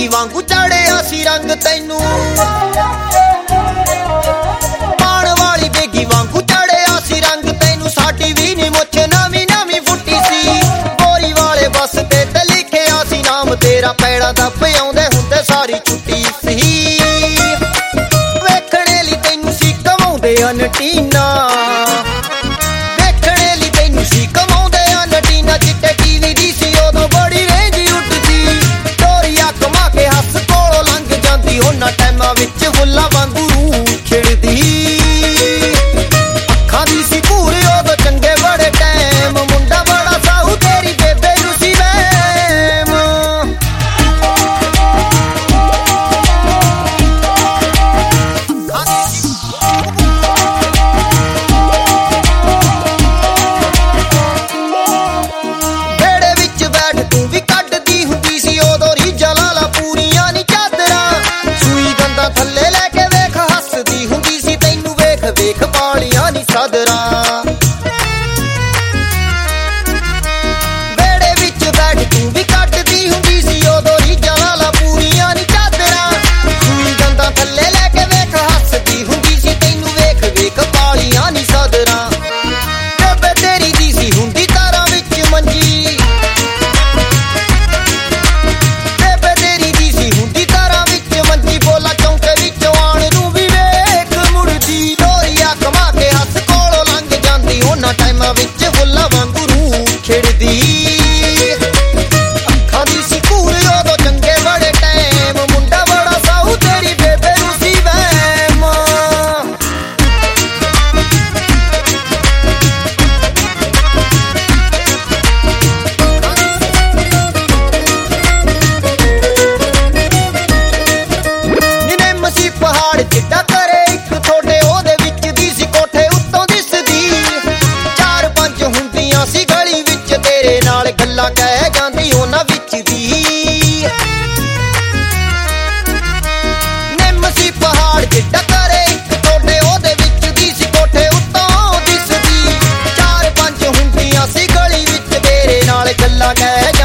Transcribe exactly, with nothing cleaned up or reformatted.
ਬੇਗੀ ਵਾਂਗੂ ਚੜਿਆ ਸੀ ਰੰਗ ਤੈਨੂੰ ਪਾਣ ਵਾਲੀ ਬੇਗੀ ਵਾਂਗੂ ਚੜਿਆ ਸੀ ਰੰਗ ਤੈਨੂੰ ਸਾਡੀ ਵੀ ਨੀ ਮੁੱਛ ਨਵੀਂ ਨਵੀਂ ਫੁੱਟੀ ਸੀ ਬੋਰੀ ਵਾਲੇ ਬੱਸ ਤੇ ਤੇ ਲਿਖਿਆ ਸੀ ਨਾਮ ਤੇਰਾ ਪੈੜਾਂ ਦਾ ਪਿਆਉਂਦੇ ਹੁੰਦੇ ਸਾਰੀ ਛੁੱਟੀ ਸੀ ਵੇਖਣੇ ਲਈ ਤੈਨੂੰ ਸੀ ਕਮਾਉਂਦੇ ਅਨਟੀਨਾ ਵੇਖਣੇ ਲਈ ਤੈਨੂੰ ਸੀ ਕਮਾਉਂਦੇ ਅਨਟੀਨਾ ਚਿੱਟੇ ਟੀਵੀ ਦੀ ਸੀ ਉਦੋਂ ਬੜੀ ਰੇਂਜ ਉੱਠਦੀ ਡੋਰੀਆਂ ਕਮਾ ਕੇ ਹੱਸ ਕੋਲੋਂ ਲੰਘ ਜਾਂਦੀ ਉਹਨਾਂ ਟਾਈਮਾਂ ਵਿੱਚ ਫੁੱਲਾਂ ਵਾਂਗੂ ਰੂਹ ਖਿੜਦੀ ਅੱਖਾਂ ਦੀ ਸੀ ਪੂਰੀ ਉਦੋਂ ਚੰਗੇ ਬੜੇ ਟਾਈਮ ਮੁੰਡਾ ਬੜਾ ਸਾਊ ਤੇਰੀ ਬੇਬੇ ਨੂੰ ਸੀ ਵਹਿਮ ਵੇੜੇ ਵਿੱਚ ਬੈਠ ਤੂੰ ਵੀ ਕੱਢਦੀ ਹੁੰਦੀ ਸੀ ਉਦੋਂ ਰੀਝਾਂ ਲਾਲਾ ਪੂਰੀਆਂ ਨੀ ਚਾਦਰਾਂ ਸੂਈ ਦੰਦਾਂ ਥੱਲੇ ਲੈ ਕੇ ਵੇਖ ਹੱਸਦੀ ਹੁੰਦੀ ਸੀ ਤੈਨੂੰ ਵੇਖ ਵੇਖ ਪਾਲੀਆਂ ਨੀ ਸਦਰਾਂ ਵੇੜੇ ਵਿੱਚ ਬੈਠ ਤੂੰ ਵੀ ਕੱਢਦੀ ਹੁੰਦੀ ਸੀ ਉਦੋਂ ਰੀਝਾਂ ਲਾਲਾ ਪੂਰੀਆਂ ਨੀ ਚਾਦਰਾਂ ਸੂਈ ਦੰਦਾਂ ਥੱਲੇ ਲੈ ਕੇ ਵੇਖ ਹੱਸਦੀ ਹੁੰਦੀ ਸੀ ਤੈਨੂੰ ਵੇਖ ਵੇਖ ਪਾਲੀਆਂ ਨੀ ਸਦਰਾਂ ਬੇਬੇ ਤੇਰੀ ਦੀ ਸੀ ਹੁੰਦੀ ਤਾਰਾਂ ਵਿੱਚ ਮੰਜੀ ਬੇਬੇ ਤੇਰੀ ਦੀ ਸੀ ਹੁੰਦੀ ਤਾਰਾਂ ਵਿੱਚ ਮੰਜੀ ਬੋਲਾ ਚੌਂਕੇ ਵਿੱਚੋਂ ਆਣ ਨੂੰ ਵੀ ਵੇਖ ਮੁੜਦੀ ਡੋਰੀਆਂ ਕਮਾ ਕੇ ਹੱਸ ਕੋਲੋਂ ਲੰਘ ਜਾਂਦੀ ਉਹਨਾਂ ਟਾਈਮਾਂ ਵਿੱਚ ਫੁੱਲਾਂ ਵਾਂਗੂ ਰੂਹ ਖਿੜਦੀ ਅੱਖਾਂ ਦੀ ਸੀ ਘੂਰ ਉਦੋਂ ਚੰਗੇ ਬੜੇ ਟਾਈਮ ਮੁੰਡਾ ਬੜਾ ਸਾਊ ਤੇਰੀ ਬੇਬੇ ਨੂੰ ਸੀ ਵਹਿਮ ਨਿਨੇ ਮਸੀ ਪਹਾੜ ਜਿੱਡਾ ਕਰੇ ਇੱਕ ਥੋੜੇ ਉਹਦੇ ਵਿੱਚ ਦੀ ਸੀ ਕੋਠੇ ਉੱਤੋਂ ਦਿਸਦੀ ਚਾਰ ਪੰਜ ਹੁੰਦੀਆਂ ਸੀ ਗਲੀ ਵਿੱਚ ਤੇਰੇ ਨਾਲ ਗੱਲਾਂ ਕਹਿ ਜਾਂਦੀ ਉਹਨਾਂ ਵਿੱਚ ਦੀ ਨਿੰਮ ਸੀ ਪਹਾੜ ਜਿੱਡਾ ਕਰੇ ਇੱਕ ਥੋੜੇ ਉਹਦੇ ਵਿੱਚ ਦੀ ਸੀ ਕੋਠੇ ਉੱਤੋਂ ਦਿਸਦੀ ਚਾਰ ਪੰਜ ਹੁੰਦੀਆਂ ਸੀ ਗਲੀ ਵਿੱਚ ਤੇਰੇ ਨਾਲ ਗੱਲਾਂ ਕਹਿ